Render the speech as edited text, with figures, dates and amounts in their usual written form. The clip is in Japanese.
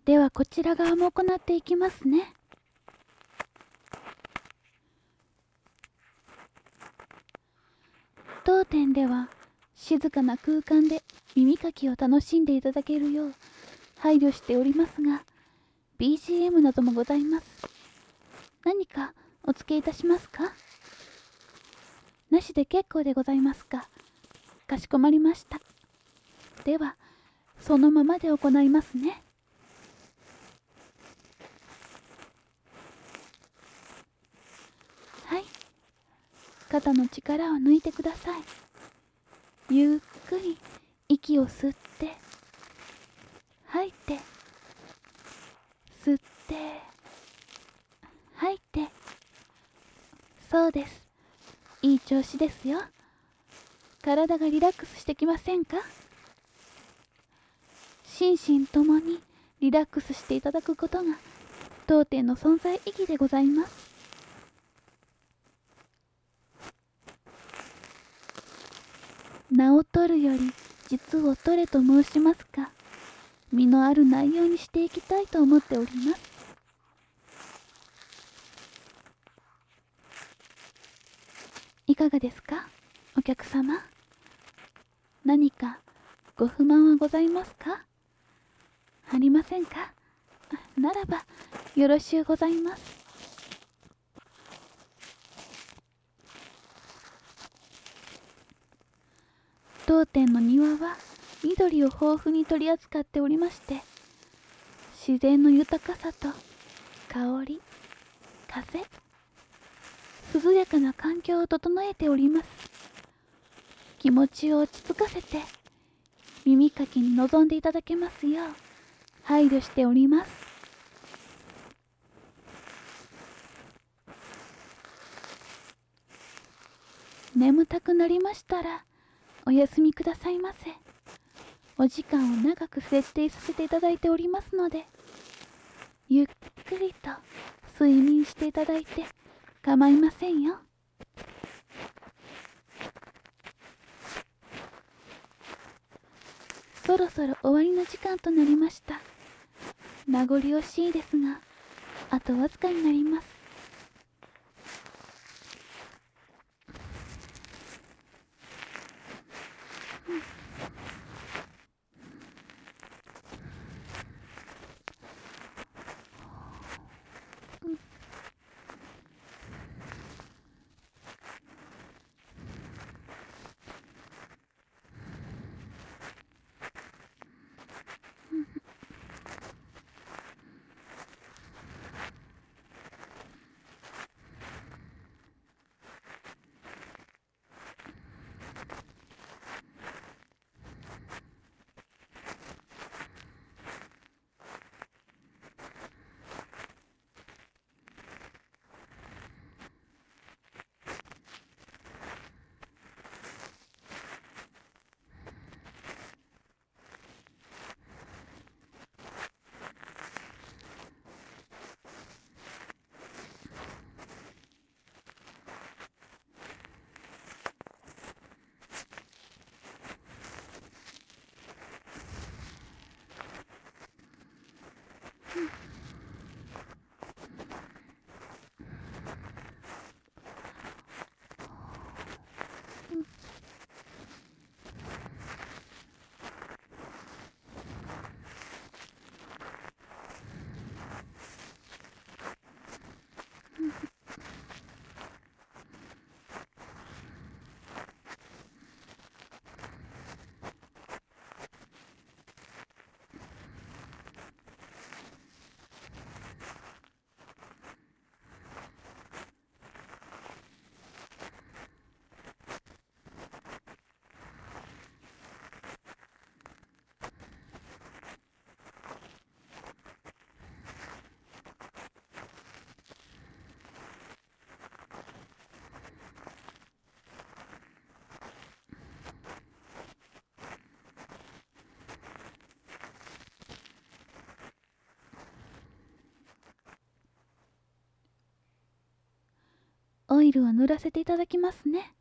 ではこちら側も行っていきますね。当店では静かな空間で耳かきを楽しんでいただけるよう配慮しておりますが、 BGM などもございます。何かお付けいたしますか？なしで結構でございますか。かしこまりました。ではそのままで行いますね。はい、肩の力を抜いてください。ゆっくり息を吸って吐いて、吸って吐いて。そうです。いい調子ですよ。体がリラックスしてきませんか？心身ともにリラックスしていただくことが当店の存在意義でございます。名を取るより実を取れと申しますか、身のある内容にしていきたいと思っております。いかがですか、お客様。何かご不満はございますか？ありませんか？ならばよろしゅうございます。当店の庭は緑を豊富に取り扱っておりまして、自然の豊かさと香り、風、涼やかな環境を整えております。気持ちを落ち着かせて耳かきに臨んでいただけますよう配慮しております。眠たくなりましたらお休みくださいませ。お時間を長く設定させていただいておりますので、ゆっくりと睡眠していただいて構いませんよ。そろそろ終わりの時間となりました。名残惜しいですが、あとわずかになります。オイルを塗らせていただきますね。